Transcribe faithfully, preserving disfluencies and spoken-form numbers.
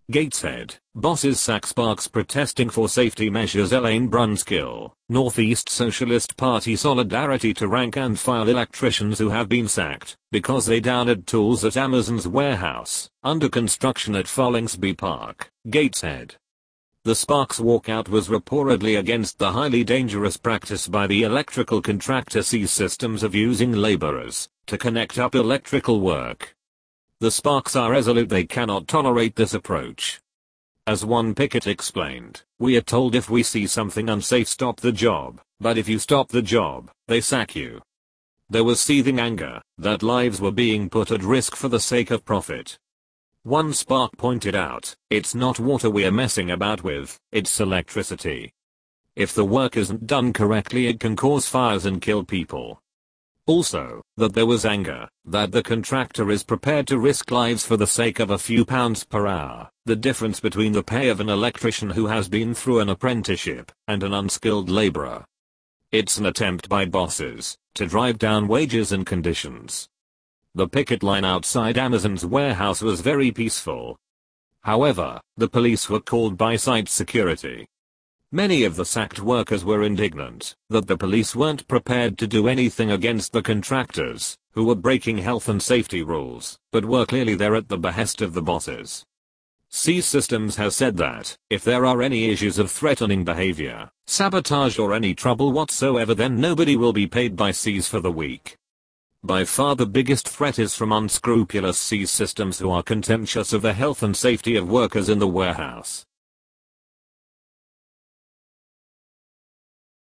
Gateshead, bosses sack Sparks protesting for safety measures. Elaine Brunskill, Northeast Socialist Party solidarity to rank and file electricians who have been sacked because they downed tools at Amazon's warehouse under construction at Follingsby Park, Gateshead. The Sparks walkout was reportedly against the highly dangerous practice by the electrical contractor Seez Systems of using laborers to connect up electrical work. The Sparks are resolute they cannot tolerate this approach. As one picket explained, "We are told if we see something unsafe, stop the job, but if you stop the job, they sack you." There was seething anger that lives were being put at risk for the sake of profit. One Spark pointed out, "It's not water we are messing about with, it's electricity. If the work isn't done correctly, it can cause fires and kill people." Also, that there was anger that the contractor is prepared to risk lives for the sake of a few pounds per hour, the difference between the pay of an electrician who has been through an apprenticeship and an unskilled laborer. It's an attempt by bosses to drive down wages and conditions. The picket line outside Amazon's warehouse was very peaceful. However, the police were called by site security. Many of the sacked workers were indignant that the police weren't prepared to do anything against the contractors, who were breaking health and safety rules, but were clearly there at the behest of the bosses. Seez Systems has said that, if there are any issues of threatening behavior, sabotage or any trouble whatsoever, then nobody will be paid by Seez for the week. By far the biggest threat is from unscrupulous Seez Systems who are contemptuous of the health and safety of workers in the warehouse.